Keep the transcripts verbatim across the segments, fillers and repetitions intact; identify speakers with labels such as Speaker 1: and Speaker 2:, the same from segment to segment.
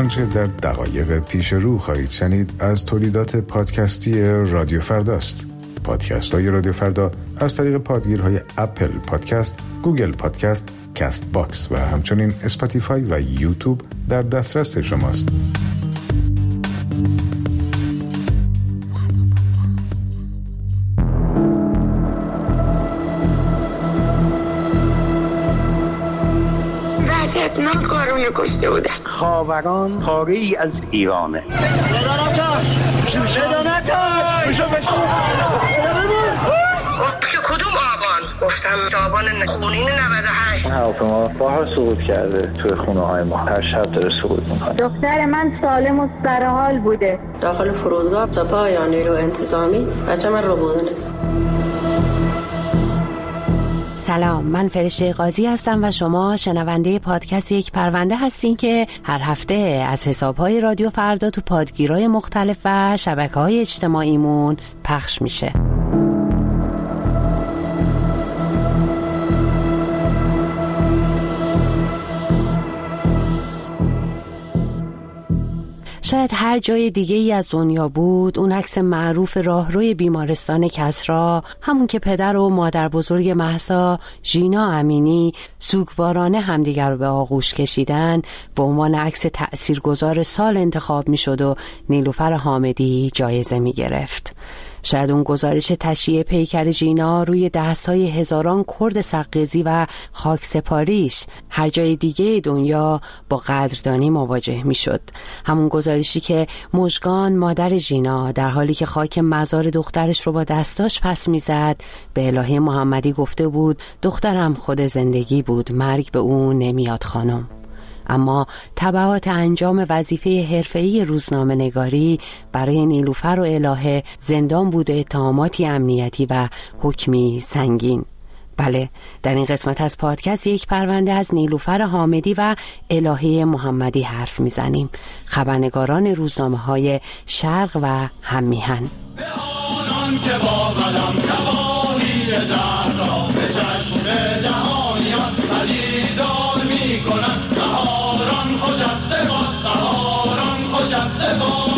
Speaker 1: آنچه در دقایق پیش رو خواهید شنید از تولیدات پادکستی رادیو فرداست. پادکست های رادیو فردا از طریق پادگیرهای اپل پادکست، گوگل پادکست، کست باکس و همچنین اسپاتیفای و یوتیوب در دسترس شماست.
Speaker 2: وحشتناک کارونه کشته بودن.
Speaker 3: خاوران پاره ای از ایرانه.
Speaker 2: بدانتاش بدانتاش کدوم آبان؟ گفتم آبان خونین نود و هشت.
Speaker 4: هواپیما بارها سقوط کرده توی خونه های ما. هر شب داره سقوط میکنه.
Speaker 5: دختر من سالم و سرحال بوده.
Speaker 6: داخل فرودگاه سپاه یا نیرو انتظامی بچه من رو بودنه.
Speaker 7: سلام، من فرشته قاضی هستم و شما شنونده پادکست یک پرونده هستین که هر هفته از حسابهای رادیو فردا تو پادگیرهای مختلف و شبکه‌های اجتماعیمون پخش میشه. شاید هر جای دیگه ای از دنیا بود اون عکس معروف راهروی بیمارستان کسری، همون که پدر و مادر بزرگ مهسا ژینا امینی سوگوارانه همدیگر رو به آغوش کشیدن، به عنوان عکس تأثیرگذار سال انتخاب می شد و نیلوفر حامدی جایزه می گرفت. شاید اون گزارش تشییع پیکر ژینا روی دستهای هزاران کرد سقیزی و خاکسپاریش هر جای دیگه دنیا با قدردانی مواجه می شد. همون گزارشی که مژگان مادر ژینا در حالی که خاک مزار دخترش رو با دستاش پس می زد به الهه محمدی گفته بود دخترم خود زندگی بود، مرگ به اون نمیاد خانم. اما تبعات انجام وظیفه حرفه‌ای روزنامه نگاری برای نیلوفر و الهه زندان بود و اتهاماتی امنیتی و حکمی سنگین. بله، در این قسمت از پادکست یک پرونده از نیلوفر حامدی و الهه محمدی حرف میزنیم، خبرنگاران روزنامه‌های شرق و هممیهن.
Speaker 8: به آنان که با قلم تباهی در را به چشم جهانیان پدیدار می‌کنند. بهاران خجسته باد، بهاران خجسته باد.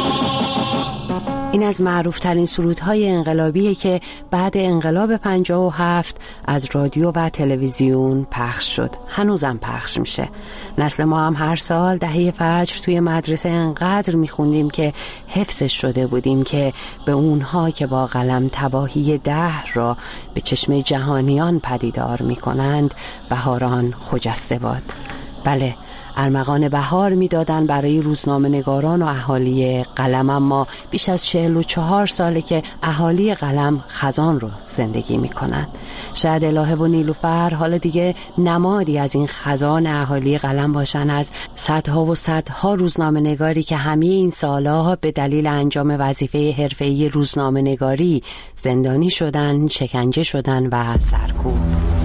Speaker 7: این از معروفترین سرودهای انقلابیه که بعد انقلاب پنجاه و هفت از رادیو و تلویزیون پخش شد. هنوزم پخش میشه. نسل ما هم هر سال دهه فجر توی مدرسه انقدر میخوندیم که حفظش شده بودیم که به اونها که با قلم تباهی دهر را به چشم جهانیان پدیدار میکنند بهاران خجسته باد. بله، ارمغان بهار میدادن برای روزنامه نگاران و اهالی قلم، اما بیش از چهل و چهار ساله که اهالی قلم خزان رو زندگی میکنن. شاید الهه و نیلوفر حالا دیگه نمادی از این خزان اهالی قلم باشن، از صدها و صدها روزنامه نگاری که همه این سالها به دلیل انجام وظیفه حرفه‌ای روزنامه نگاری زندانی شدن، شکنجه شدن و سرکوب.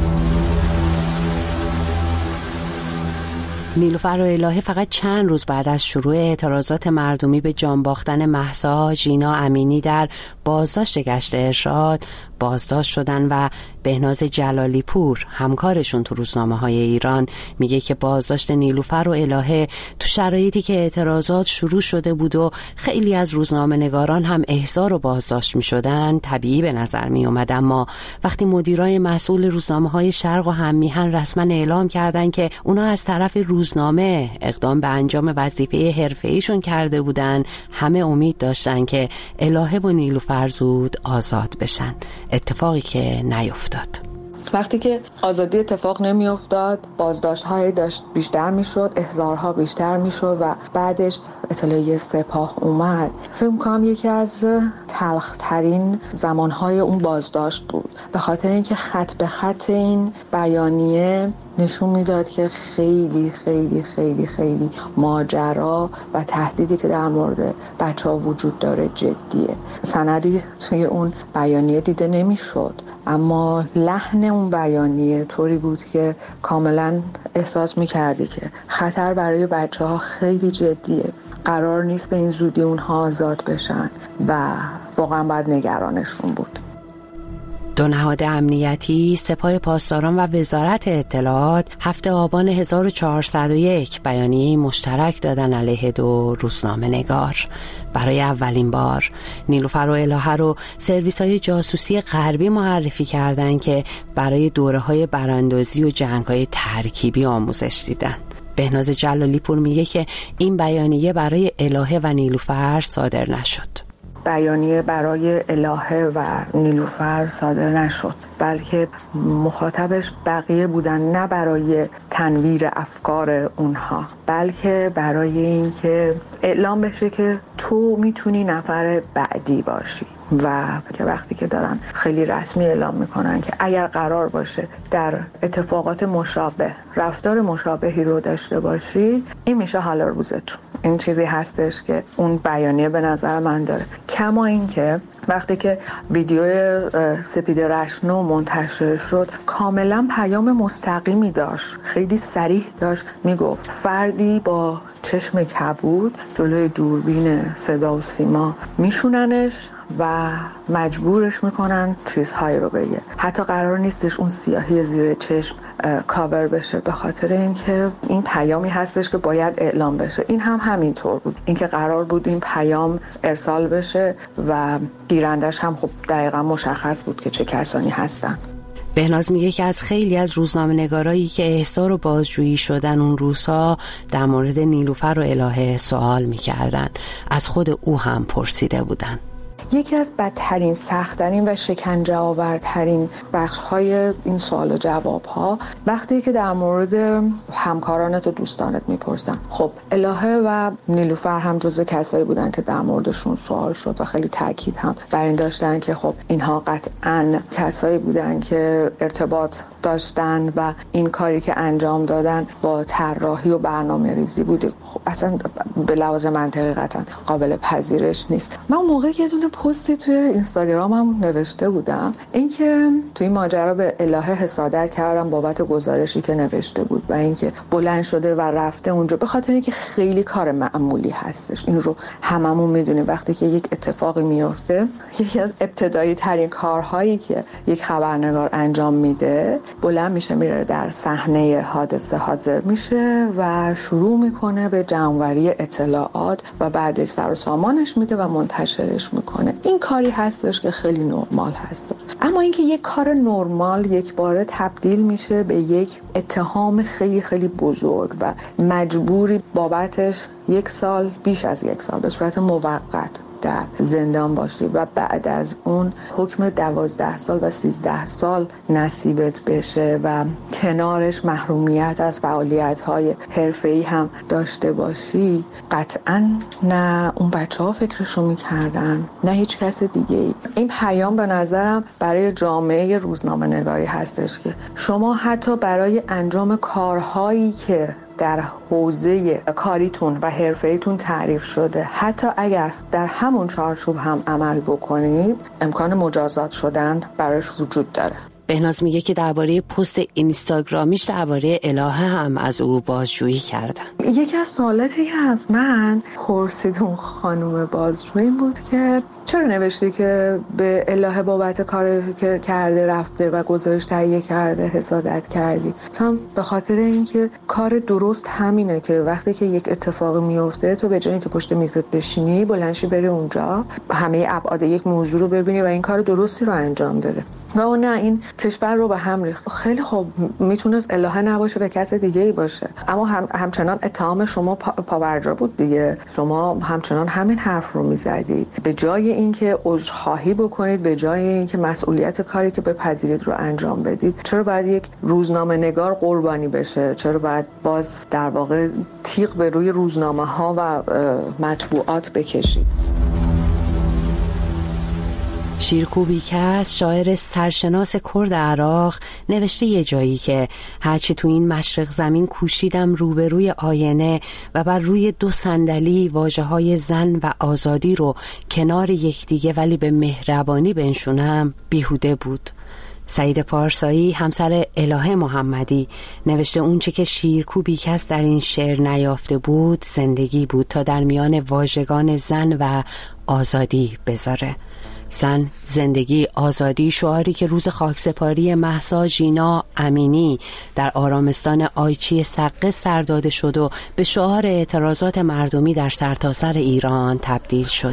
Speaker 7: نیلوفر و الهه فقط چند روز بعد از شروع اعتراضات مردمی به جان باختن مهسا ژینا امینی در بازداشت گشت ارشاد بازداشت شدن و بهناز جلالی پور همکارشون تو روزنامه‌های ایران میگه که بازداشت نیلوفر و الهه تو شرایطی که اعتراضات شروع شده بود و خیلی از روزنامه نگاران هم احضار و بازداشت میشدن طبیعی به نظر می اومد، اما وقتی مدیرای مسئول روزنامه‌های شرق و هممیهن رسما اعلام کردن که اونا از طرف روزنامه اقدام به انجام وظیفه حرفه‌ایشون کرده بودن، همه امید داشتن که الهه و نیلوفر زود آزاد بشن، اتفاقی که نیفتاد.
Speaker 9: وقتی که آزادی اتفاق نمی افتاد، بازداشت‌های داشت بیشتر میشد، احضارها بیشتر میشد و بعدش اطلاعیه سپاه اومد. فکر می‌کنم یکی از تلخ‌ترین زمانهای اون بازداشت بود، به خاطر اینکه خط به خط این بیانیه نشون میداد که خیلی خیلی خیلی خیلی ماجرا و تهدیدی که در مورد بچه‌ها وجود داره جدیه. سندی توی اون بیانیه دیده نمیشد، اما لحن اون بیانیه طوری بود که کاملا احساس میکردی که خطر برای بچه‌ها خیلی جدیه، قرار نیست به این زودی اونها آزاد بشن و واقعا باید نگرانشون بود.
Speaker 7: دو نهاد امنیتی، سپاه پاسداران و وزارت اطلاعات هفتم آبان هزار و چهارصد و یک بیانیه مشترک دادن علیه دو روزنامه نگار. برای اولین بار نیلوفر و الهه رو سرویس‌های جاسوسی غربی معرفی کردند که برای دوره‌های براندازی و جنگ‌های ترکیبی آموزش دیدن. بهناز جلالی پور میگه که این بیانیه برای الهه و نیلوفر صادر نشد.
Speaker 9: بیانیه برای الهه و نیلوفر صادر نشد، بلکه مخاطبش بقیه بودن، نه برای تنویر افکار اونها، بلکه برای اینکه اعلام بشه که تو میتونی نفر بعدی باشی و که وقتی که دارن خیلی رسمی اعلام میکنن که اگر قرار باشه در اتفاقات مشابه رفتار مشابهی رو داشته باشی، این میشه حال روزتون. این چیزی هستش که اون بیانیه به نظر من داره. کما این که وقتی که ویدیو سپید رشنو منتشر شد کاملا پیام مستقیمی داشت، خیلی صریح داشت میگفت فردی با چشم کبود جلوی دوربین صدا و سیما میشوننش و مجبورش میکنن چیزهایی رو بگه. حتی قرار نیستش اون سیاهی زیر چشم کاور بشه، به خاطر اینکه این پیامی هستش که باید اعلام بشه. این هم همینطور بود، اینکه قرار بود این پیام ارسال بشه و گیرندش هم خب دقیقا مشخص بود که چه کسانی هستن.
Speaker 7: بهناز میگه که از خیلی از روزنامه‌نگارایی که احضار و بازجویی شدن اون روزها در مورد نیلوفر و الهه سوال میکردن، از خود او هم پرسیده بودن.
Speaker 9: یکی از بدترین، سخت‌ترین و شکنجه آورترین بخش‌های این سوال و جواب‌ها وقتی که در مورد همکارانت و دوستانت میپرسن. خب الهه و نیلوفر هم جزو کسایی بودن که در موردشون سوال شد و خیلی تاکید هم بر این داشتن که خب اینها قطعاً کسایی بودن که ارتباط داشتن و این کاری که انجام دادن با طراحی و برنامه‌ریزی بوده. خب اصلا به لحاظ منطقی قطعاً قابل پذیرش نیست. من موقعی که دونه پستی توی اینستاگرامم نوشته بودم اینکه توی این ماجرا به الهه حسادت کردم بابت گزارشی که نوشته بود و اینکه بلند شده و رفته اونجا، به خاطر اینکه خیلی کار معمولی هستش. این رو هممون میدونیم وقتی که یک اتفاقی میفته یکی از ابتدایی ترین کارهایی که یک خبرنگار انجام میده بلند میشه میره در صحنه حادثه حاضر میشه و شروع میکنه به جمع‌آوری اطلاعات و بعدش سر و سامانش میده و منتشرش میکنه. این کاری هستش که خیلی نرمال هست، اما اینکه یک کار نرمال یک باره تبدیل میشه به یک اتهام خیلی خیلی بزرگ و مجبوری بابتش یک سال، بیش از یک سال به صورت موقت در زندان باشی و بعد از اون حکم دوازده سال و سیزده سال نصیبت بشه و کنارش محرومیت از فعالیت‌های حرفه‌ای هم داشته باشی، قطعاً نه اون بچه‌ها فکرشو می‌کردن نه هیچ کس دیگه‌ای. این پیام به نظرم برای جامعه روزنامه‌نگاری هستش که شما حتی برای انجام کارهایی که در حوزه کاریتون و حرفه‌ایتون تعریف شده، حتی اگر در همون چارچوب هم عمل بکنید، امکان مجازات شدن براش وجود داره.
Speaker 7: بهناز میگه که درباره پست اینستاگرامیش درباره الهه هم از او بازجویی کردن.
Speaker 9: یکی از سوالاتی که از من پرسید اون خانم بازجویی این بود که چرا نوشتی که به الهه بابت کاری که کرده رفته و گزارش تهیه کرده حسادت کردی؟ هم به خاطر اینکه کار درست همینه که وقتی که یک اتفاقی میفته تو به جای اینکه پشت میزت بشینی بلندشی بری اونجا همه ابعاد یک موضوع رو ببینی و این کار درستی رو انجام داده. و اون نه، این کشور رو به هم ریخت. خیلی خوب میتونست الهه نباشه به کس دیگه ای باشه، اما هم همچنان اتهام شما پا پاورجا بود دیگه. شما همچنان همین حرف رو میزدید، به جای اینکه عذرخواهی بکنید، به جای اینکه مسئولیت کاری که بپذیرید رو انجام بدید. چرا باید یک روزنامه نگار قربانی بشه؟ چرا باید باز در واقع تیغ به روی روزنامه ها و مطبوعات بکشید؟
Speaker 7: شیرکو بیکس، شاعر سرشناس کرد عراق، نوشته یه جایی که هرچی تو این مشرق زمین کوشیدم روبروی آینه و بر روی دو صندلی واژه‌های زن و آزادی رو کنار یکدیگه ولی به مهربانی بنشونم، بیهوده بود. سعید پارسایی، همسر الهه محمدی، نوشته اونچه که شیرکو بیکس در این شعر نیافته بود زندگی بود تا در میان واژگان زن و آزادی بذاره. زن، زندگی، آزادی، شعاری که روز خاکسپاری مهسا ژینا امینی در آرامستان آیچی سقه سر داده شد و به شعار اعتراضات مردمی در سرتاسر ایران تبدیل شد.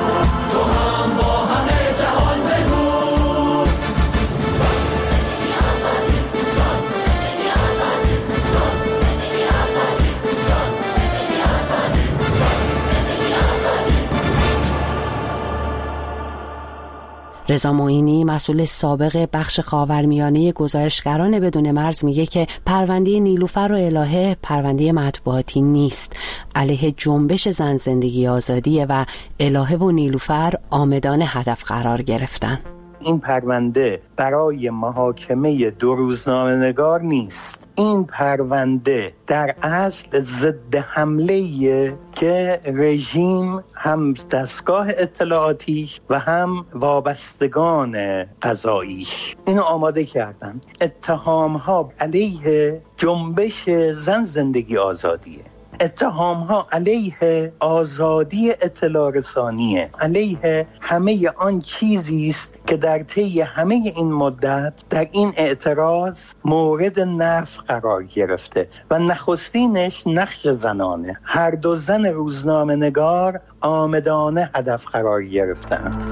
Speaker 7: رضا معینی، مسئول سابق بخش خاورمیانه گزارشگران بدون مرز، میگه که پرونده نیلوفر و الهه پرونده مطبوعاتی نیست، علیه جنبش زن زندگی آزادیه و الهه و نیلوفر عامدانه هدف قرار گرفتن.
Speaker 3: این پرونده برای محاکمه دو روزنامه‌نگار نیست. این پرونده در اصل ضد حمله‌ایه که رژیم هم دستگاه اطلاعاتیش و هم وابستگان قضاییش اینو آماده کردن. اتهام‌ها علیه جنبش زن زندگی آزادیه، اتهام‌ها علیه آزادی اطلاع رسانیه، علیه همه آن چیزی است که در طی همه این مدت در این اعتراض مورد نفی قرار گرفته و نخستینش نقش زنانه. هر دو زن روزنامه نگار آمدانه هدف قرار گرفتند.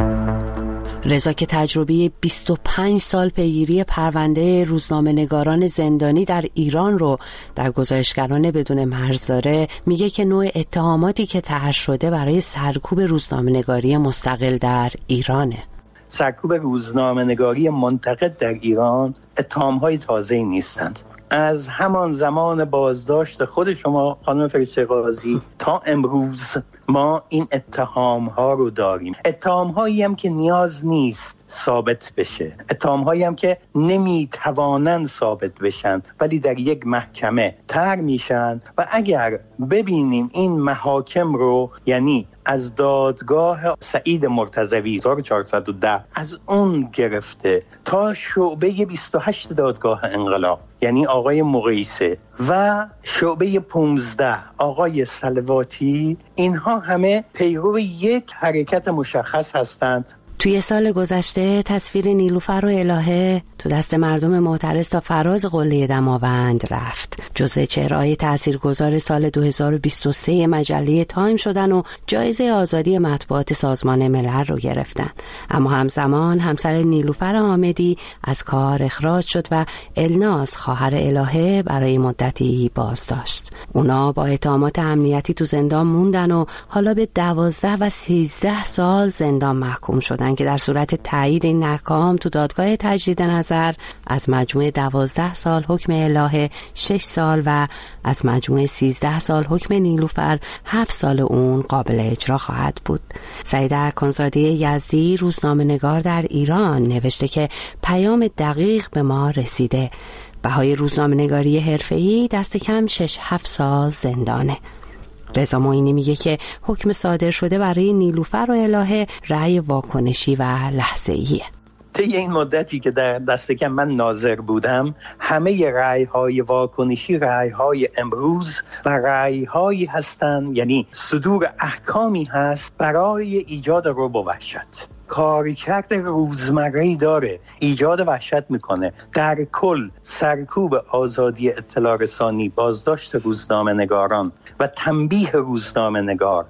Speaker 7: رضا که تجربه بیست و پنج سال پیگیری پرونده روزنامه‌نگاران زندانی در ایران رو در گزارشگران بدون مرز داره، میگه که نوع اتهاماتی که طرح شده برای سرکوب روزنامه‌نگاری مستقل در ایرانه.
Speaker 3: سرکوب روزنامه‌نگاری منتقد در ایران اتهام‌های تازه‌ای نیستند. از همان زمان بازداشت خود شما خانم فرشته قاضی تا امروز ما این اتهام ها رو داریم. اتهام هایی هم که نیاز نیست ثابت بشه، اتهام هایی هم که نمی توانن ثابت بشن ولی در یک محکمه طرح میشن و اگر ببینیم این محاکم رو، یعنی از دادگاه سعید مرتضوی هزار و چهارصد و ده از اون گرفته تا شعبه بیست و هشت دادگاه انقلاب یعنی آقای مقیسه و شعبه پانزده آقای سلواتی، اینها همه پیرو یک حرکت مشخص هستند.
Speaker 7: توی سال گذشته تصویر نیلوفر و الهه تو دست مردم معترض تا فراز قله دماوند رفت. جزو چهره‌های تاثیرگذار سال دو هزار و بیست و سه مجله تایم شدن و جایزه آزادی مطبوعات سازمان ملل رو گرفتن. اما همزمان همسر نیلوفر حامدی از کار اخراج شد و الناز خواهر الهه برای مدتی بازداشت. اونا با اتهامات امنیتی تو زندان موندن و حالا به دوازده و سیزده سال زندان محکوم شدن که در صورت تایید این احکام تو دادگاه تجدید نظر از مجموع دوازده سال حکم الهه شش سال و از مجموع سیزده سال حکم نیلوفر هفت سال اون قابل اجرا خواهد بود. سعید ارکانزاده یزدی، روزنامه نگار در ایران، نوشته که پیام دقیق به ما رسیده. بهای روزنامه نگاری حرفه‌ای دست کم شش هفت سال زندانه. رضا معینی میگه که حکم صادر شده برای نیلوفر و الهه رأی واکنشی و لحظه‌ایه.
Speaker 3: طی این مدتی که در دست کم من ناظر بودم، همه رأی‌های واکنشی رأی‌های امروز و رأی‌هایی هستند، یعنی صدور احکامی هست برای ایجاد رعب و وحشت. کارکرد روزمره‌ای داره، ایجاد وحشت میکنه. در کل سرکوب آزادی اطلاع رسانی، بازداشت روزنامه نگاران و تنبیه روزنامه نگار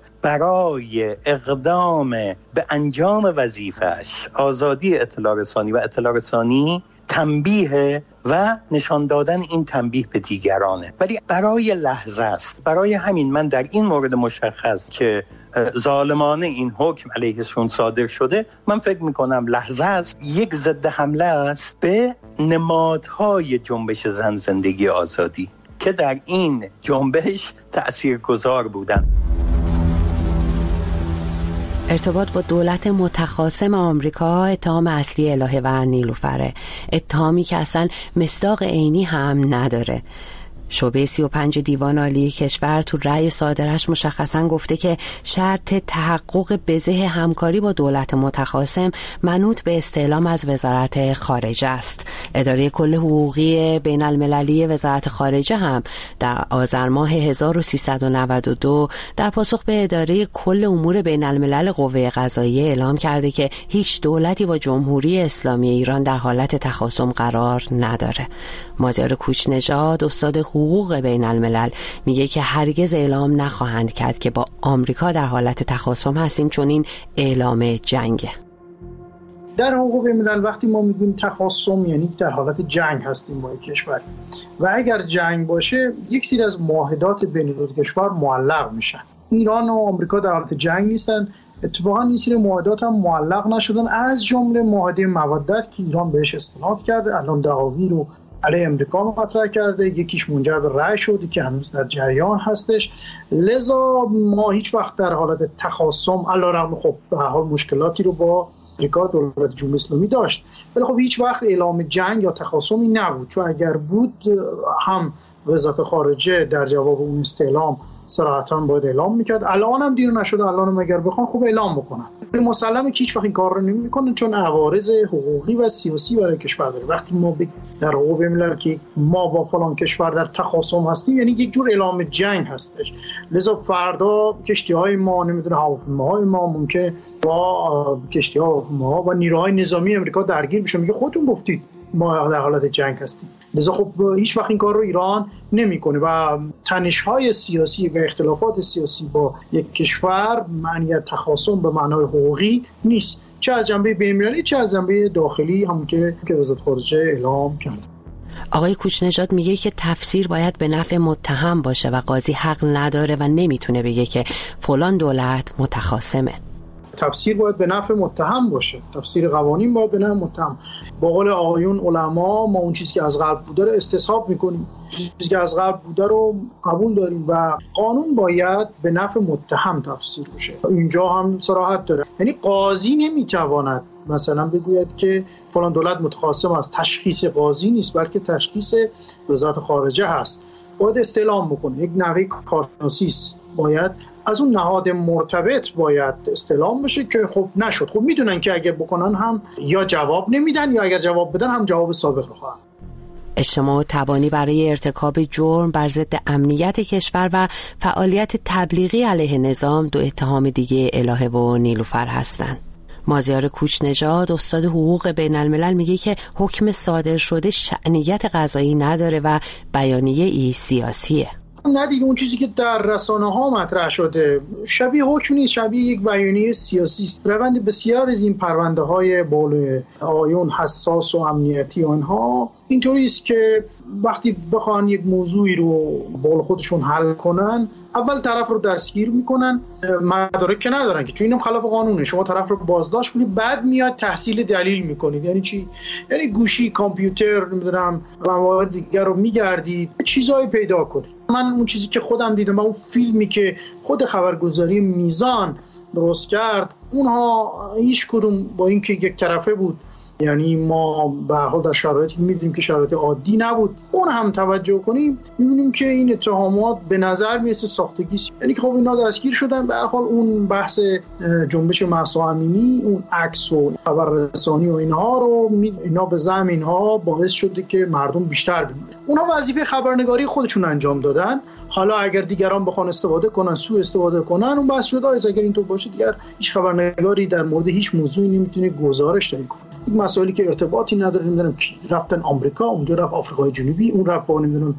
Speaker 3: برای اقدام به انجام وظیفه‌اش، آزادی اطلاع رسانی و اطلاع رسانی تنبیه و نشان دادن این تنبیه به دیگرانه، ولی برای لحظه است. برای همین من در این مورد مشخص که ظالمانه این حکم علیهشون صادر شده، من فکر میکنم لحظه است، یک ضد حمله است به نمادهای جنبش زن زندگی آزادی که در این جنبش تأثیرگذار بودن.
Speaker 7: ارتباط با دولت متخاصم آمریکا اتهام اصلی الهه و نیلوفره، اتهامی که اصلا مصداق عینی هم نداره. شعبه سی و پنج دیوان عالی کشور تو رأی صادرش مشخصاً گفته که شرط تحقق بزه همکاری با دولت متخاصم منوط به استعلام از وزارت خارجه است. اداره کل حقوقی بین المللی وزارت خارجه هم در آذر ماه هزار و سیصد و نود و دو در پاسخ به اداره کل امور بین الملل قوه قضاییه اعلام کرده که هیچ دولتی با جمهوری اسلامی ایران در حالت تخاصم قرار نداره. مازیار کوچ‌نژاد استاد حقوق بین الملل میگه که هرگز اعلام نخواهند کرد که با آمریکا در حالت تخاصم هستیم، چون این اعلام جنگه.
Speaker 10: در حقوق بین الملل وقتی ما میگیم تخاصم یعنی در حالت جنگ هستیم با یک کشور و اگر جنگ باشه یک سری از معاهدات بین دو کشور معلق میشن. ایران و آمریکا در حالت جنگ نیستن، اتفاقا این سری معاهدات هم معلق نشدن، از جمله معاهده مودت که ایران بهش استناد کرده، الان دعاوی رو علیه امریکا مطرح کرده، یکیش منجر به رأی شد که هنوز در جریان هستش. لذا ما هیچ وقت در حالت تخاصم علیرغم خب به هر حال مشکلاتی رو با امریکا دولت جمهوری اسلامی داشت، ولی خب هیچ وقت اعلام جنگ یا تخاصمی نبود، چون اگر بود هم وزارت خارجه در جواب اون استعلام صراحتاً باید اعلام میکرد. الان هم دیر نشده، الان هم اگر بخوان خوب اعلام بکنن، ولی مسلمه که هیچ وقت این کار رو نمیکنن چون عوارض حقوقی و سیاسی برای کشور داره. وقتی ما در حقوق بین الملل که ما با فلان کشور در تخاصم هستیم یعنی یک جور اعلام جنگ هستش. لذا فردا کشتی‌های ما نمیدونه هواپیماهای ما ممکن با کشتی‌ها ما و نیروهای نظامی امریکا درگیر بشه، میگه خودتون گفتید ما در حالت جنگ هستیم. لذا خب هیچ وقت این کار رو ایران نمیکنه و تنش‌های سیاسی و اختلافات سیاسی با یک کشور معنی تخاصم به معنای حقوقی نیست، چه از جنبه بین‌المللی چه از جنبه داخلی، همون که که وزارت خارجه اعلام کرد.
Speaker 7: آقای کوچ‌نژاد میگه که تفسیر باید به نفع متهم باشه و قاضی حق نداره و نمیتونه بگه که فلان دولت متخاصمه.
Speaker 10: تفسیر باید به نفع متهم باشه، تفسیر قوانین باید به نفع متهم. با قول آقایون علما ما اون چیزی که از قبل بوده رو استصحاب میکنیم، چیزی که از قبل بوده رو قبول داریم و قانون باید به نفع متهم تفسیر بشه. اینجا هم صراحت داره، یعنی قاضی نمیتواند مثلا بگوید که فلان دولت متخاصم است. تشخیص قاضی نیست بلکه تشخیص وزارت خارجه هست. باید استعلام بکنه، یک نحوه کارشناسی است، باید از اون نهاد مرتبط باید استعلام بشه که خب نشد. خب میدونن که اگه بکنن هم یا جواب نمیدن یا اگر جواب بدن هم جواب سابق رو خواهن.
Speaker 7: اجتماع و تبانی برای ارتکاب جرم بر ضد امنیت کشور و فعالیت تبلیغی علیه نظام دو اتهام دیگه الهه و نیلوفر هستند. مازیار کوچ‌نژاد استاد حقوق بین الملل میگه که حکم صادر شده شأنیت قضایی نداره و بیانیه ای سیاسیه.
Speaker 10: نه دیگه، اون چیزی که در رسانه ها مطرح شده شبیه حکم نیست، شبیه یک بیانیه سیاسی است. روند بسیار از این پرونده های بال آیون حساس و امنیتی و اینها اینطوری است که وقتی بخوان یک موضوعی رو بال خودشون حل کنن اول طرف رو دستگیر میکنن، مدارک که ندارن که چون اینم خلاف قانونه، شما طرف رو بازداشت کنید بعد میاد تحصیل دلیل میکنید. یعنی چی؟ یعنی گوشی، کامپیوتر، نمیدونم موارد دیگر رو میگردید، چیزایی پیدا کنید. من اون چیزی که خودم دیدم، اون فیلمی که خود خبرگزاری میزان درست کرد، اونها هیچ کدوم با اینکه یک طرفه بود، یعنی ما به هر حال در شرایطی می‌دیدیم که شرایط عادی نبود، اون هم توجه کنیم می‌بینیم که این اتهامات به نظر میرسه ساختگی است. یعنی که خب اینا دستگیر شدن، به هر حال اون بحث جنبش مهسا امینی، اون عکس و خبررسانی و اینها رو اینا به زعم اینها باعث شده که مردم بیشتر ببینن. اونها وظیفه خبرنگاری خودشون انجام دادن. حالا اگر دیگران بخوان استفاده کنن، سوء استفاده کنن، اون بحث جدا است. اگر اینطور باشه دیگر هیچ خبرنگاری در مورد هیچ موضوعی نمیتونه گزارش دهی کنه. این مسائلی که ارتباطی نداره، نمیدونم کی رفتن آمریکا، اونجا رفت آفریقای جنوبی، اون رفت با نمیدونم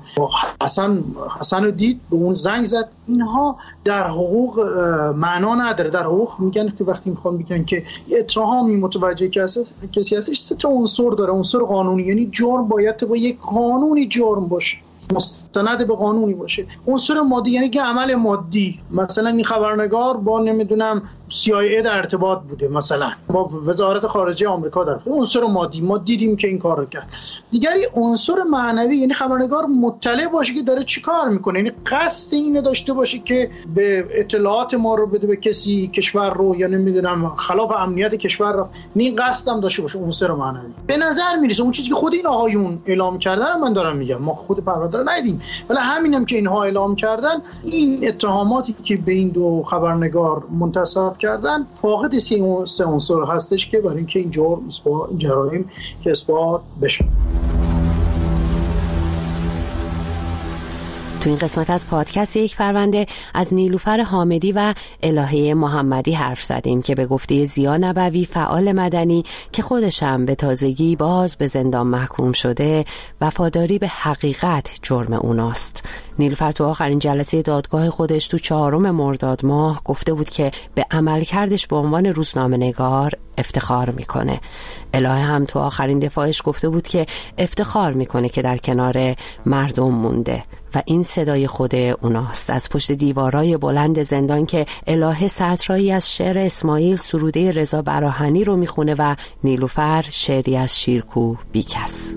Speaker 10: حسن حسن رو دید، به اون زنگ زد، اینها در حقوق معنا نداره. در حقوق میگن که وقتی میخوان بگن که اتهامی متوجه کسی هستش سه تا عنصر داره. عنصر قانونی، یعنی جرم باید با یک قانونی جرم باشه، مستند به قانونی باشه. عنصر مادی یعنی که عمل مادی، مثلا این خبرنگار با نمیدونم سی آی ای در ارتباط بوده، مثلا با وزارت خارجه آمریکا در عنصر مادی ما دیدیم که این کار رو کرد. دیگری عنصر معنوی، یعنی خبرنگار مطلع باشه که داره چی کار میکنه، یعنی قصد اینو داشته باشه که به اطلاعات ما رو بده به کسی کشور رو، یا نمیدونم خلاف امنیت کشور رو، این قصد هم داشته باشه. عنصر معنوی به نظر میرسه اون چیزی که خود این آقایون اعلام کردن من دارم میگم، ما خود پرونده داره ندیدیم. ولی همینم که اینها اعلام کردن، این اتهاماتی که به این دو خبرنگار منتسب کردن فاقد سه عنصر هستش که برای اینکه این جرم جرایم که اثبات بشه.
Speaker 7: تو این قسمت از پادکست یک پرونده از نیلوفر حامدی و الهه محمدی حرف زدیم که به گفته ضیا نبوی فعال مدنی که خودش هم به تازگی باز به زندان محکوم شده، وفاداری به حقیقت جرم اوناست. نیلوفر تو آخرین جلسه دادگاه خودش تو چهارم مرداد ماه گفته بود که به عملکردش به عنوان روزنامه‌نگار افتخار میکنه. الهه هم تو آخرین دفاعش گفته بود که افتخار میکنه که در کنار مردم مونده و این صدای خود اوناست از پشت دیوارای بلند زندان که الهه سطرهایی از شعر اسماعیل سروده رضا براهنی رو میخونه و نیلوفر شعری از شیرکوه بیکس.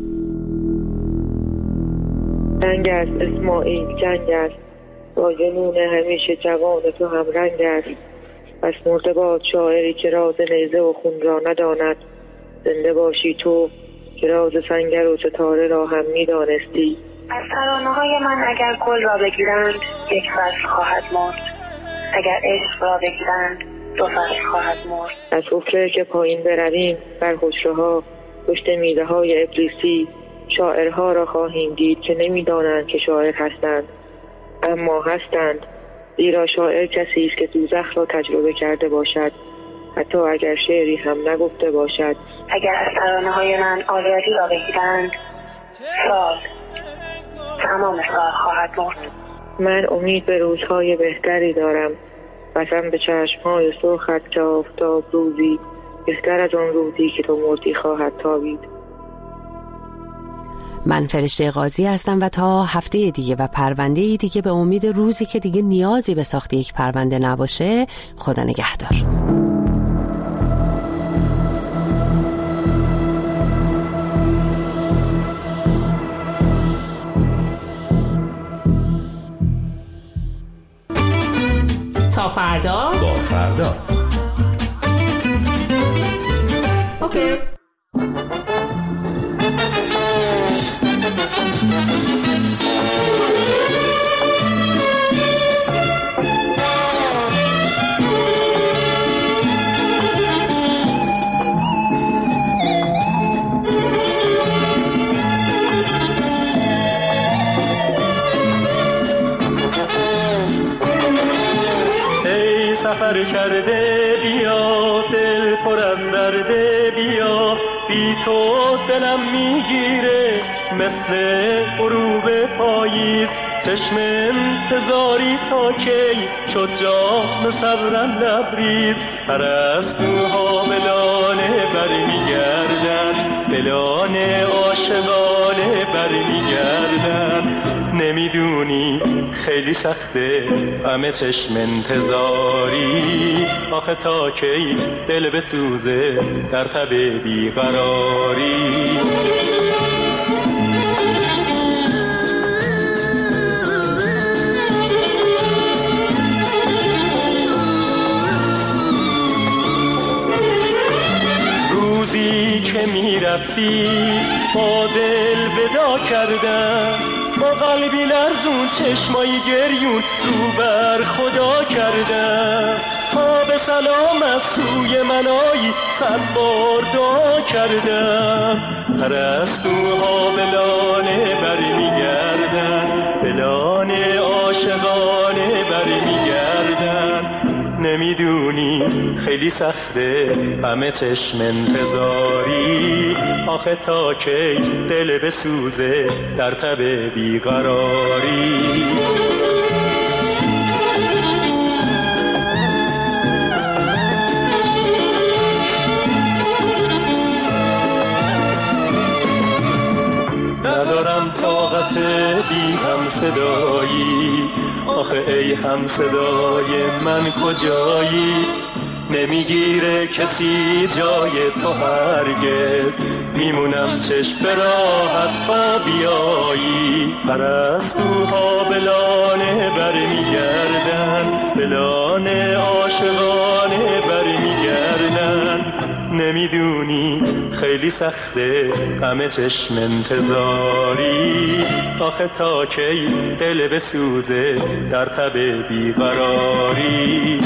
Speaker 11: جنگ است اسماعیل، جنگ است با جنون همیشه جوان تو هم رنگ است. پس مرده باد شاعری که راز نیزه و خون را نداند، زنده باشی تو که راز سنگر و ستاره را هم میدانستی.
Speaker 5: از ترانه‌های من اگر گل را بگیرند یک فصل خواهد مرد، اگر عشق را بگیرند دو فصل خواهد مرد.
Speaker 11: از حفره که پایین برویم بر حجره‌ها پشت میوه‌های ابلیسی، شاعرها را خواهیم دید که نمیدانند که شاعر هستند اما هستند، زیرا شاعر کسی است که دوزخ را تجربه کرده باشد حتی اگر شعری هم نگفته باشد.
Speaker 5: اگر از ترانه‌های من آزادی را بگیرند سال تمام سال خواهد مرد.
Speaker 11: من امید به روزهای بهتری دارم، قسم به چشمهای سرخت که آفتاب روزی بهتر از آن روزی که تو مردی خواهد تابید.
Speaker 7: من فرشته قاضی هستم و تا هفته دیگه و پرونده دیگه به امید روزی که دیگه نیازی به ساخت یک پرونده نباشه، خدا نگهدار.
Speaker 12: تا فردا
Speaker 13: با فردا.
Speaker 12: اوکی.
Speaker 14: سفر کرده بیا، دل پر از درده بیا، بی تو دلم میگیره مثل غروب پاییز، چشم انتظاری تا کی شد جام صبرن لبریز، پرستوها ملانه بر میگردن، دلانه عاشقانه بر میگردن، نمیدونی خیلی سخته همه چشم انتظاری، آخه تا کی دل بسوزه در تب بیقراری. روزی که میرفتی با دل ودا کردم، با قلبی لرزون چشمایی گریون رو بر خدا کردم، تا به سلام از سوی من آیی صد بار دعا کردم، پرستوها بلانه بر میگردن، بلانه عاشقانه بر میگردن، نمیدونی خیلی سخته همه چشم انتظاری، آخه تا کی دل بسوزه در تب بیقراری. ندارم طاقت بی هم صدایی، آخه ای هم صدای من کجایی، نمیگیره کسی جای تو هرگز، میمونم چشم به راحت تا بیایی، پرستوها بلانه بر میگردن، بلانه عاشقانه بر میگردن، نمیدونی خیلی سخته غم چشم انتظاری. آخه تا کی دل بسوزه در تب بیقراری.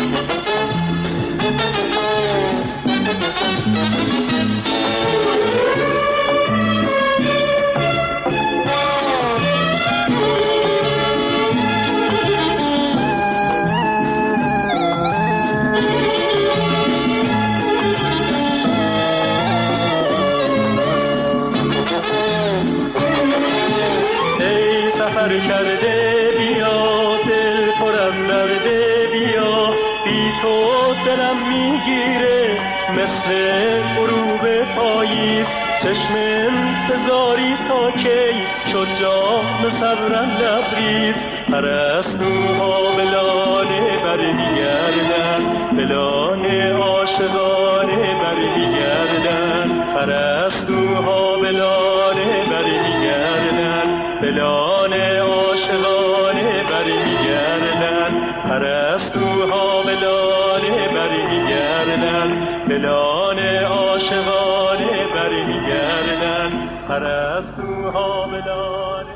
Speaker 14: سفر کرده بیا دل پر از درده بیا، بی تو دلم میگیره مثل غروب پاییز. چشم انتظاری تا کی شد جام صبرم لبریز. پرستوها به لانه برمیگردن، به لانه عاشقانه برمیگردن. پرستوها به لانه برمیگردن، به لانه عاشقانه برمیگردن. پرستوها به لانه برمیگردن، به لانه عاشقانه برمیگردن. پرستوها به لانه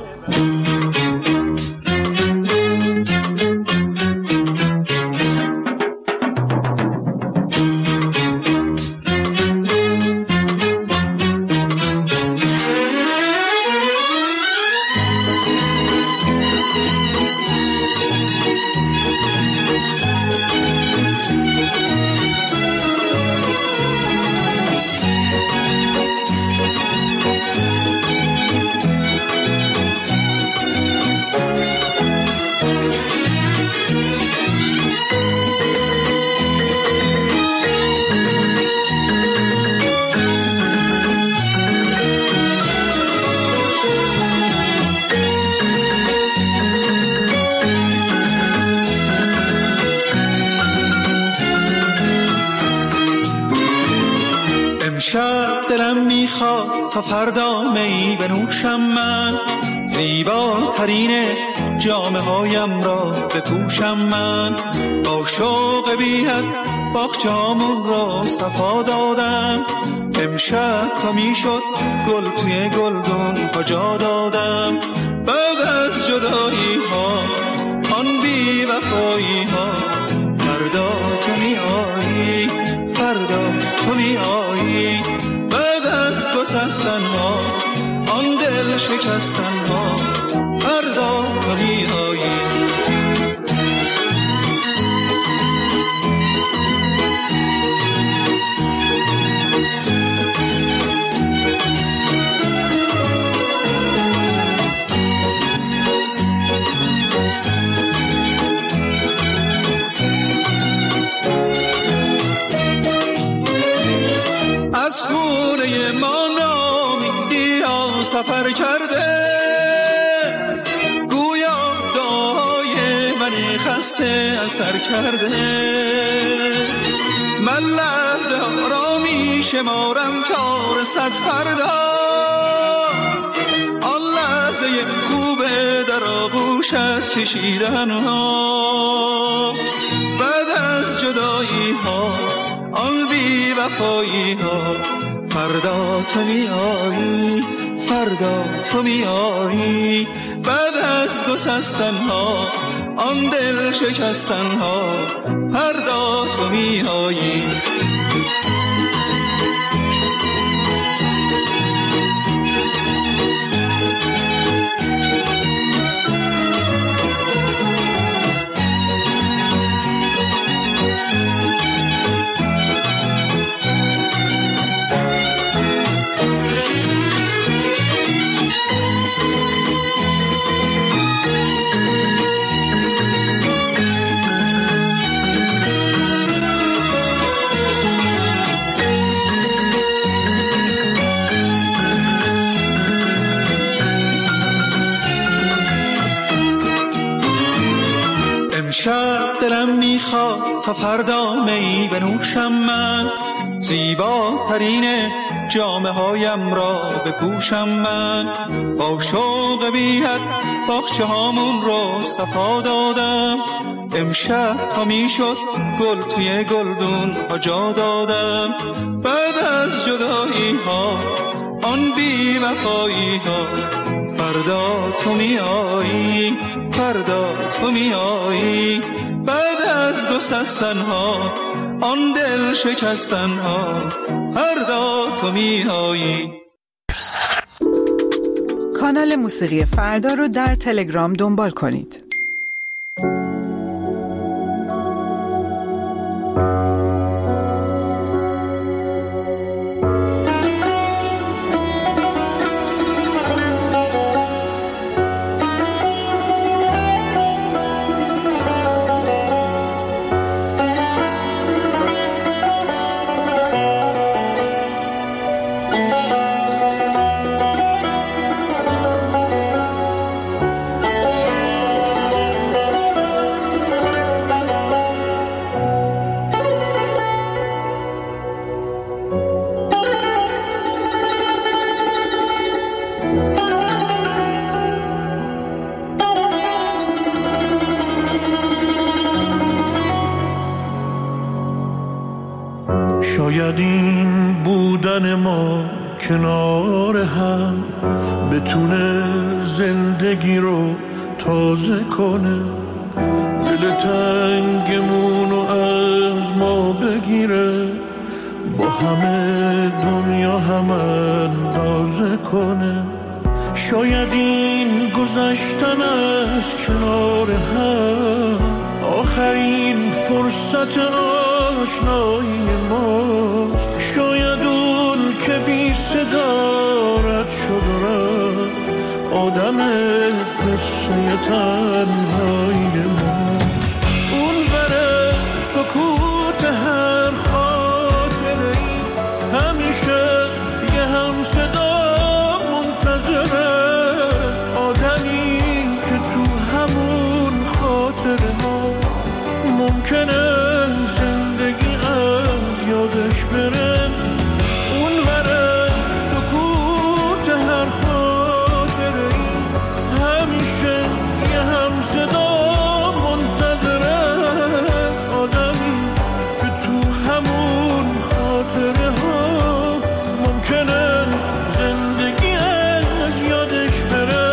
Speaker 13: تا فردا می بنوشم من، زیباترین جامه هایم را بپوشم من. با شوق بی حد باغچه‌هامون را صفا دادم. امشب تا میشد گل توی گلدون ها جا دادم. بعد از جدایی ها آن بی وفایی ها، فردا تو می آیی، فردا تو می آیی. گسستن ها آن دل شکستن ها، فردا تو می آیی. از خونه ما سفر کرده، گویا دعای من خسته اثر کرده. من لحظه ها را می شمارم تا رسد فردا، آن لحظه خوبه در آغوشت کشیدن ها. بعد از جدایی ها آن بی وفایی ها، فردا تو می آیی، فردا تو می آیی. بعد از گسستن ها آن دل شکستن ها، فردا تو می آیی. شب دلم میخواد تا فردا می بنوشم من، زیباترین جامه هایم را بپوشم من. با شوق بی حد باغچه هامون را صفا دادم. امشب ها می شد گل توی گلدون ها جا دادم، بعد از جدایی ها آن بی وفایی ها، فردا تو می آیی، فردا تو می آیی، بعد از گسستن ها آن دل شکستن ها، فردا تو می آیی.
Speaker 15: کانال موسیقی فردا رو در تلگرام دنبال کنید.
Speaker 16: شاید این بودن ما کنار هم بتونه زندگی رو تازه کنه، دل تنگمون رو از ما بگیره، با همه دنیا هم اندازه کنه. شاید این گذشتن از کنار هم آخرین فرصت آشنایی ماست. شاید اون که بی صدا رد شد رفت آدم قصه تنهایی ماست. اون بره سکوت هر خاطره‌ای همیشه یه هم صدا منتظره، آدمی که تو همون خاطره ها ممکنه زندگی از یادش بره. اون بره سکوت هر خاطره‌ای همیشه یه هم صدا منتظره، آدمی که تو همون خاطره ها ممکنه زندگی از یادش بره.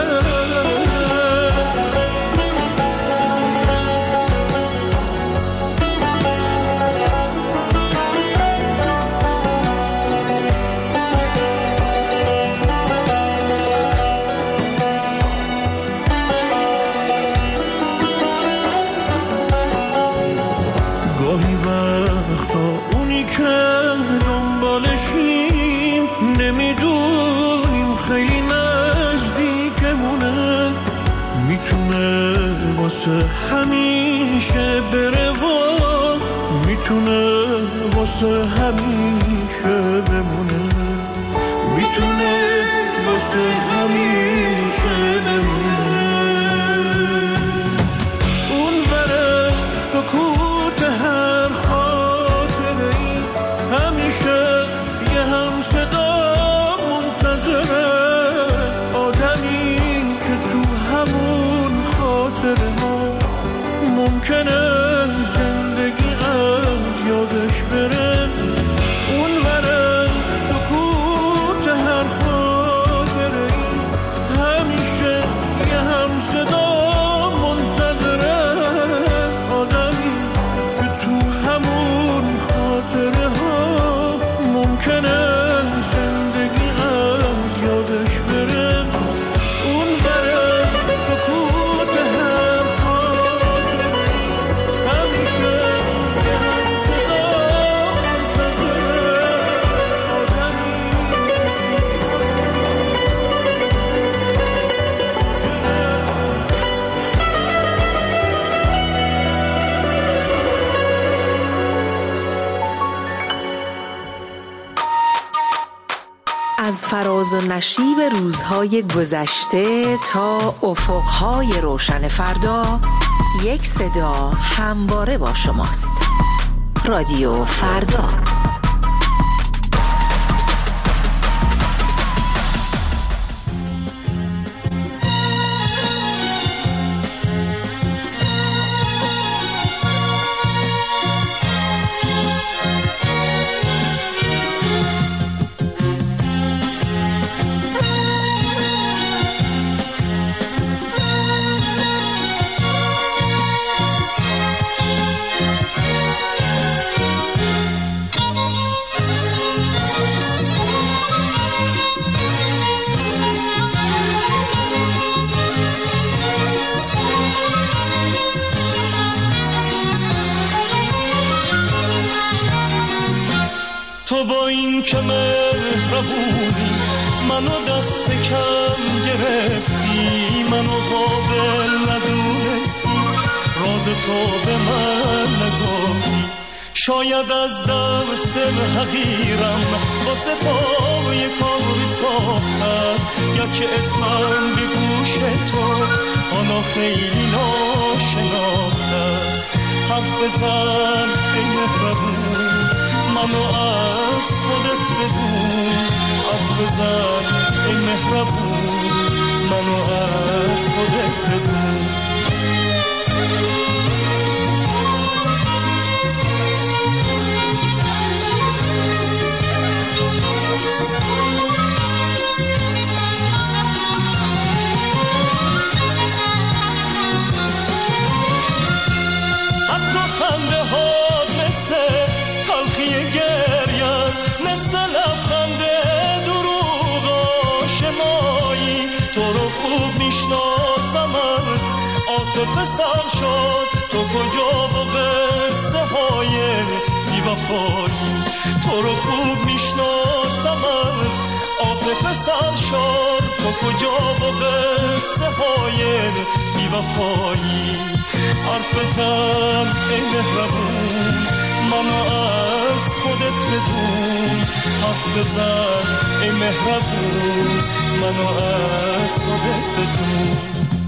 Speaker 16: گاهی وقتا اونی که دنبالشیم نمیدونیم خیلی نزدیکمونه، میتونه واسه همیشه بره و میتونه واسه همیشه بمونه، میتونه واسه همیشه بمونه. اون بره سکوت هر خاطره‌ای همیشه یه هم صدا منتظره، آدمی که تو همون خاطره ها ممکنه زندگی از یادش بره. اون بره سکوت هر خاطره‌ای همیشه یه هم صدا منتظره، آدمی که تو همون خاطره ها ممکنه زندگی از یادش بره. اون بره سکوت هر خاطره‌ای همیشه یه هم صدا منتظره، آدمی
Speaker 17: از فراز و نشیب روزهای گذشته تا افقهای روشن فردا، یک صدا همواره با شماست. رادیو فردا.
Speaker 16: که مهربونی، منو دست کم گرفتی، منو قابل ندونستی، راز تو به من نگفتی. شاید از دست حقیرم واسه تو یه کاری ساخته است، گرچه اسمم به گوش تو حالا خیلی ناشناخته است. حرف بزن ای مهربون، منو از خودت بدون. حرف بزن ای مهربون، منو از خودت بدون. عاطفه سر شد تو کجا با قصه های بی‌وفایی. تو رو خوب میشناسم از عاطفه سر شد تو کجا با قصه های بی‌وفایی. حرف بزن ای مهربون، منو از خودت بدون. حرف بزن ای مهربون، منو از خودت بدون.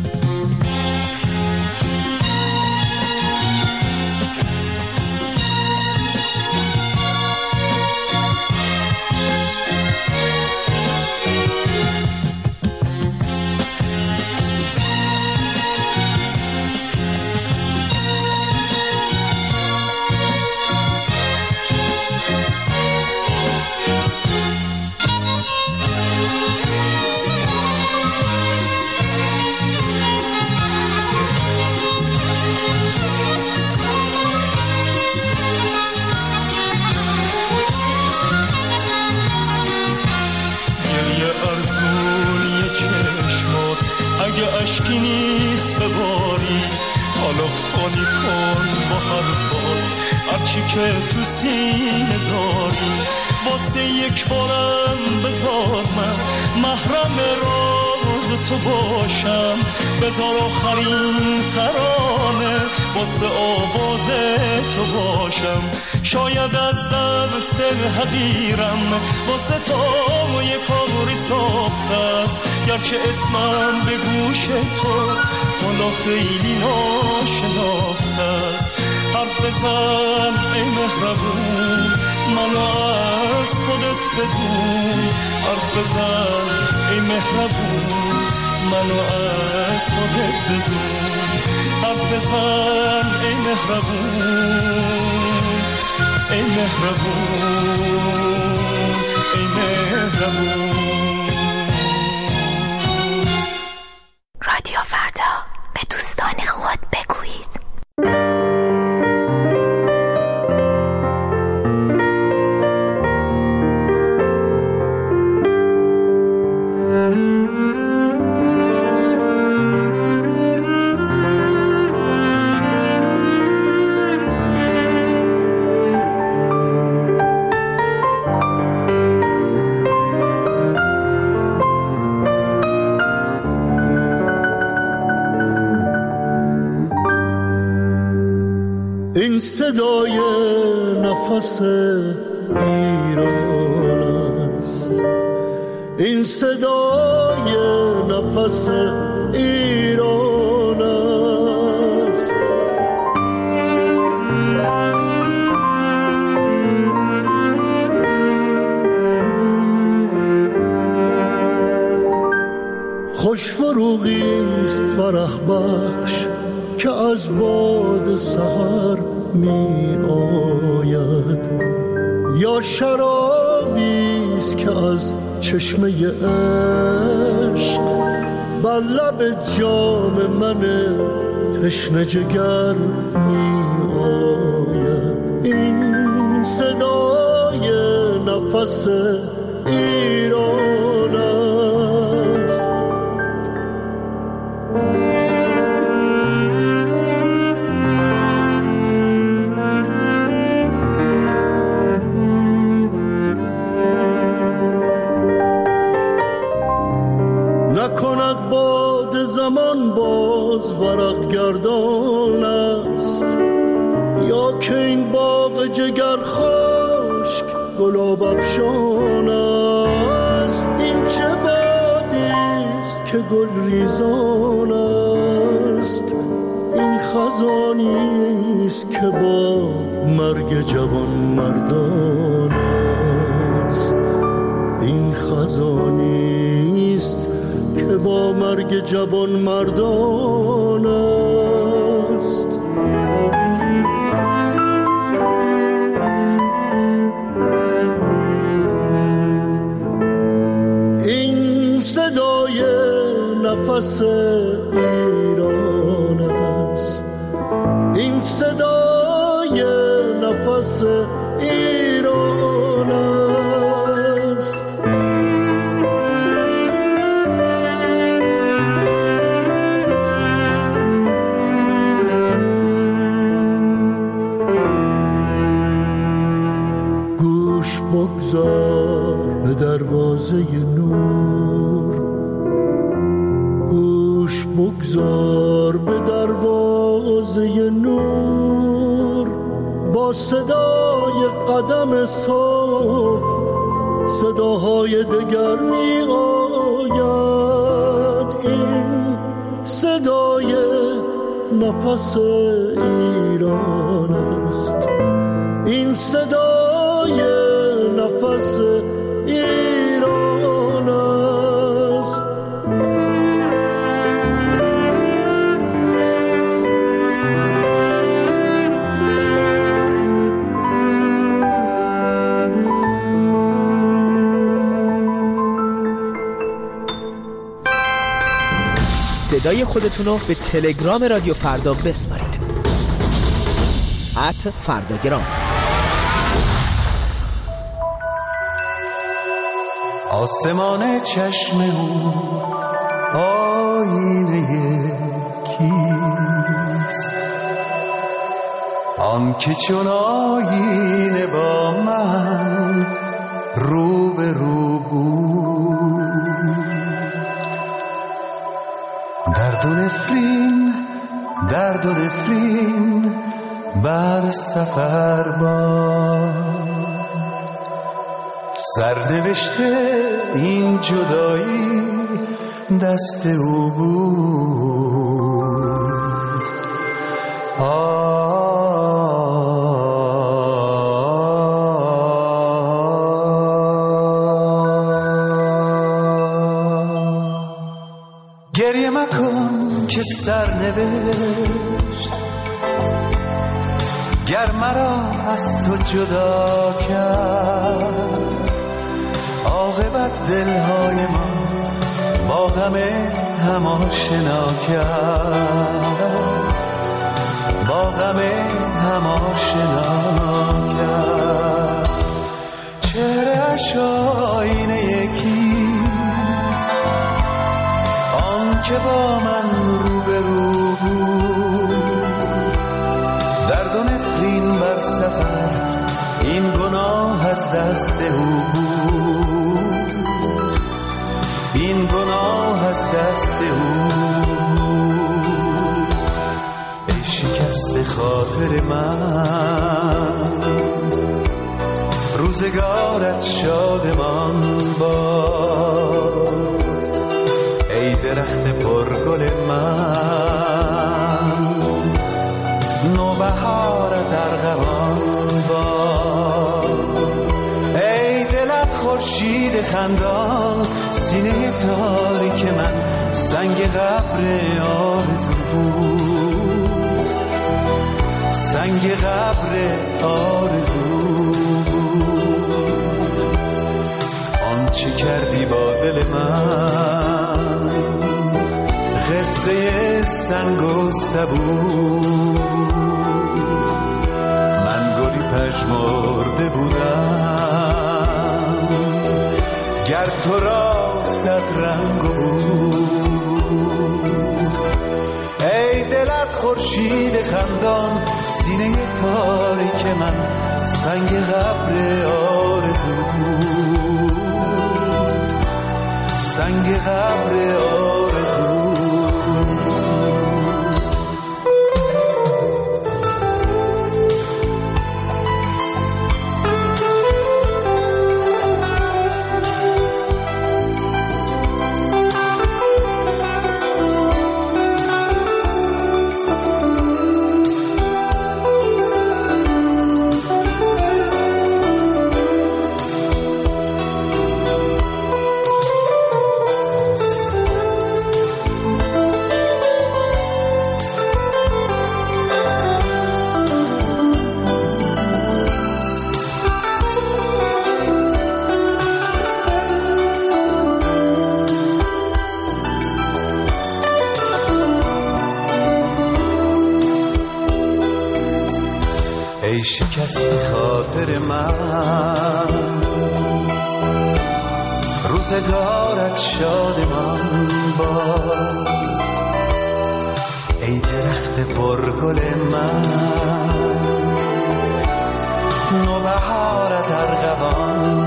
Speaker 16: اشکی نیست بباری، حالا خالی کن با حرفات هرچی که تو سینه داری. واسه یک بارم بذار من محرم راز تو باشم، بذار آخرین ترانه واسه آواز تو باشم. شاید از دست حقیرم واسه تو یه کاری ساخته است، گرچه اسمم به گوش تو حالا خیلی ناشناخته است. حرف بزن ای مهربون، منو از خودت بدون. حرف بزن ای مهربون، منو از خودت بدون. حرف بزن ای مهربون، ای مهربون، ای مهربون.
Speaker 18: رادیو فردا، به دوستان خود بگویید.
Speaker 19: این صدای نفس ایران است، این صدای نفس ایران است. خوش فروغی است فرح بخش که از باد سحر می آید، یا شرابی است که از چشمه عشق بر لب جام من تشنه جگر می آید. این صدای نفس ایران است. ورق گردان است یا که این باغ جگر خشک گلاب افشان است. این چه بادیست که گل ریزان است، این خزانیست که با مرگ جوان مردان است. این خزانیست که با مرگ جوان مردان است. این صدای نفس ایران است، این صدای نفس ایران است. گوش بگذار به دروازه نور، گوش بگذار به دروازه نور. با صدای قدم صبح صداهای دگر می آید. این صدای نفس ایران است، این صدای نفس ایران است.
Speaker 20: صدای خودتونو به تلگرام رادیو فردا بسپارید. ات فرداگرام.
Speaker 13: آسمان چشم او آینه کیست؟ آن که چون آینه با من رو به رو بود. درد و نفرین درد و نفرین بر سفر باد. سرنوشته این جدایی دست او بود. گریه مکن که سرنوشت گر مرا از تو جدا کرد. عاقبت دلهای ما با غم هم آشنا کرد، با غم هم آشنا کرد. چهره‌اش آینه یکیست، آن که با من رو به رو بود. درد و نفرین بر سفر این گناه از دست او بود، این گناه از دست او بود. ای شکست خاطر من روزگارت شادمان باد. ای درخت پرگل من نوبهارت ارغوان باد. ای دلت خورشید خندان، سینه تاریک من سنگ قبر آرزو بود، سنگ قبر آرزو بود. آنچه کردی با دل من قصه سنگ و سبو. من گلی پژمرده بودم گر تو را صد رنگ بود. ای دلت خورشید خندان، سینه تاریک من سنگ قبر آرزو بود، سنگ قبر آرزو بود. شکستی خاطر من، روزگارت شادمان باد ای درخت پرگل من، نوبهارت ارغوان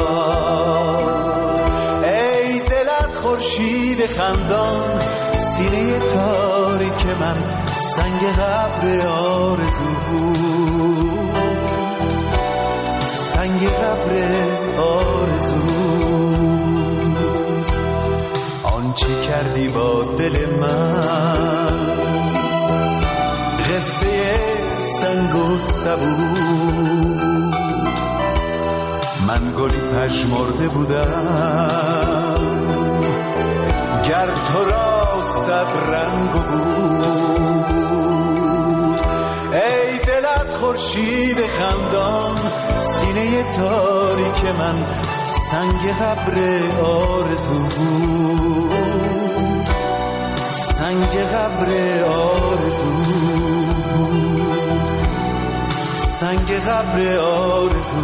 Speaker 13: باد ای دلت خورشید خندان، سینه تاریک من سنگ قبر آرزو بود، سنگ قبر آرزو. آنچه کردی با دل من قصه سنگ و سبود، من گلی پژمرده بودم گر تو را صد رنگ و بود. ای دلت خورشید خندان، سینه تاریک من سنگ قبر آرزو بود، سنگ قبر آرزو بود، سنگ قبر آرزو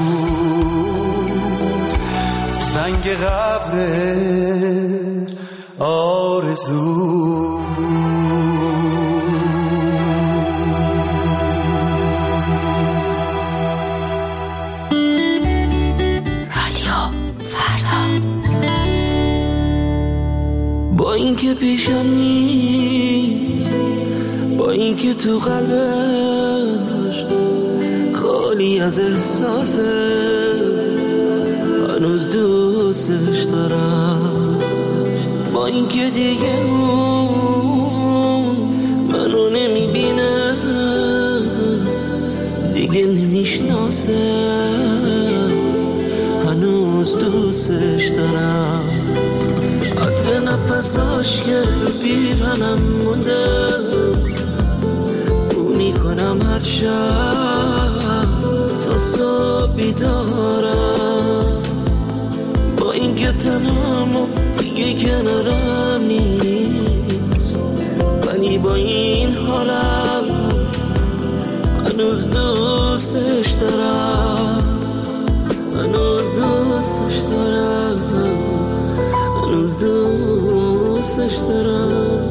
Speaker 13: بود، سنگ قبر آرزو.
Speaker 19: با اینکه پیشم نیست، با اینکه تو قلبش خالی از احساسه، هنوز دوستش دارم. با اینکه دیگه اون منو نمیبینه، دیگه نمیشناسه، هنوز دوستش دارم. عطر نفساش که پیرهنم مونده، بو میکنم هر شب تا صبح بیدارم. با اینکه تنهام و دیگه کنارم نیست، ولی با این حالم هنوز دوستش دارم، هنوز دوستش دارم، هنوز دوستش دارم.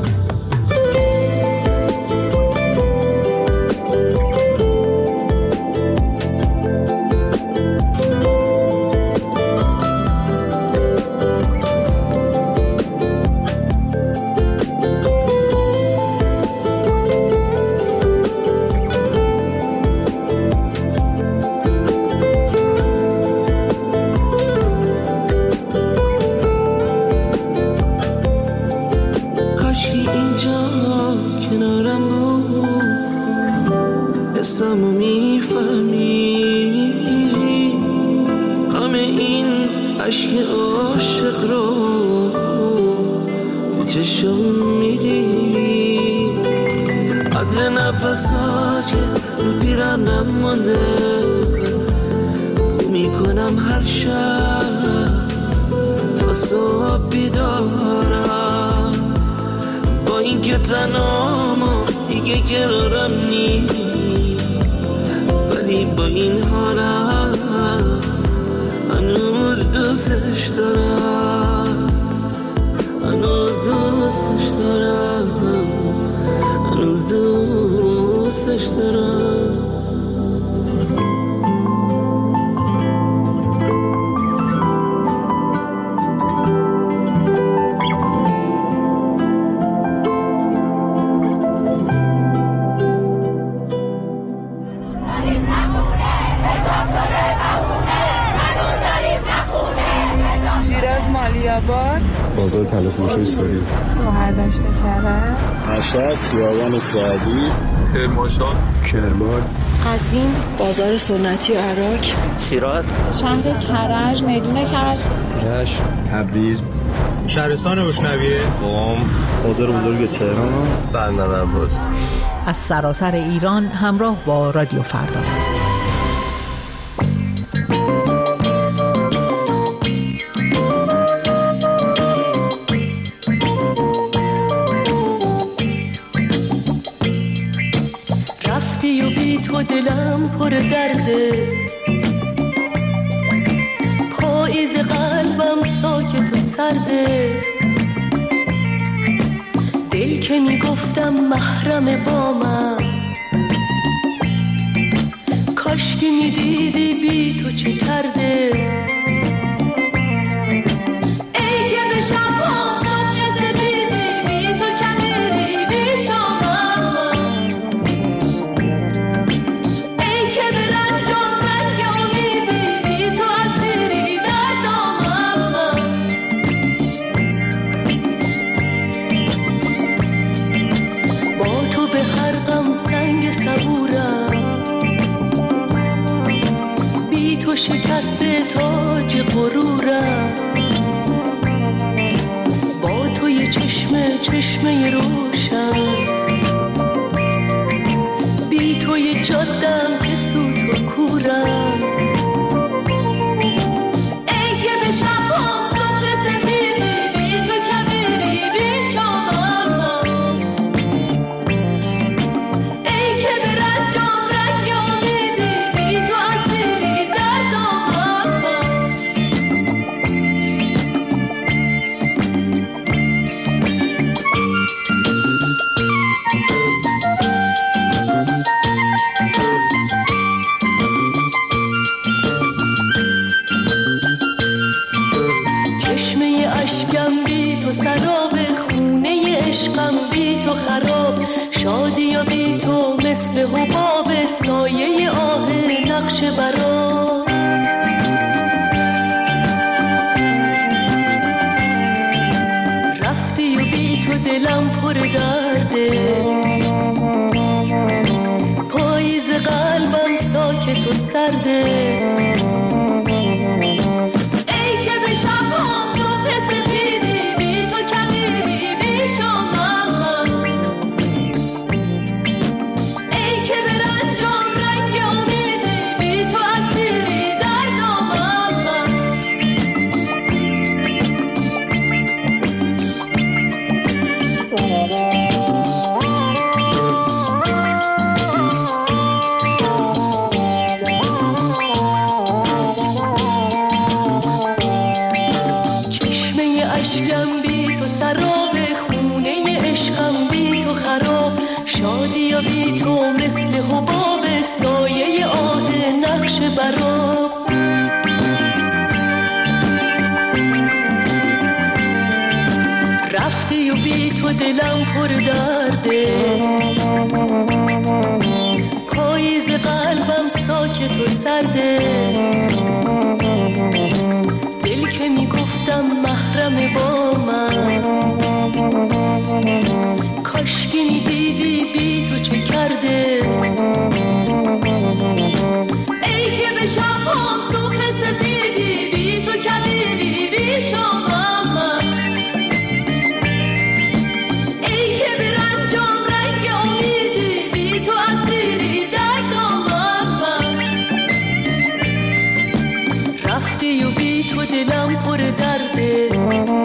Speaker 21: بازار تلفروشی ساری،
Speaker 22: شهردشت کرد،
Speaker 21: مشهد، خیابان سعدی،
Speaker 23: کرمانشاه،
Speaker 21: کرمان،
Speaker 22: قزوین، بازار سنتی و عراق،
Speaker 23: شیراز،
Speaker 22: شهر کرج، میدون کرج،
Speaker 21: رشت، تبریز،
Speaker 23: شهرستان بشنویه،
Speaker 21: قم، بازار بزرگ تهران،
Speaker 23: بندر عباس.
Speaker 15: از سراسر ایران همراه با رادیو فردا.
Speaker 19: دلم
Speaker 1: سرده، پاییز قلبم ساکت و سرده، دل که میگفتم محرم بامم، کاشکی میدیدی بی تو چه کرده. ای که به شب‌ها صبح زمیدی بی تو کمیدی بی شامم، ای که به رنجم رنگ امیدی بی تو اسیری در دامم. با تو به هر غم سنگ صبورم، بی تو شکسته تاج غرورم، با تو یه چشمه چشمه روشن، بی تو یه جادم که سوت و کورم. ای که به شبام صبح سفیدی بی تو کبیری بی شامم، ای که به رنجام رنگ امیدی بی تو اسیری در دامم. چشمه اشکم بی تو سراب، خونه عشقم بی تو خراب، شادی و بی تو مثل حباب، سایه آه نقش برا. رفتی و بی تو دلم پر درده، پاییز قلبم ساکت و سرده، ای که به شب‌ها صبح سفیدی بی تو کمیدی بی شامم، ای که به رنجام رنگ امیدی بی تو اسیری در دامم. چشمه اشکم بی تو سراب، خونه عشقم بی تو خراب، شادی و بی تو مثل حباب، سایه آه نقش برا. رفتی و بی تو دلم پر درده، پاییز قلبم ساکت و سرده، دل که میگفتم محرم با من، کاشکی میدیدی بی تو چه کرده. ای که به شب‌ها صبح سفیدی بی تو کبیری بی شامم، ای که به رنجام رنگ امیدی بی تو اسیری در دامم. رفتی و بی تو دلم پر درده،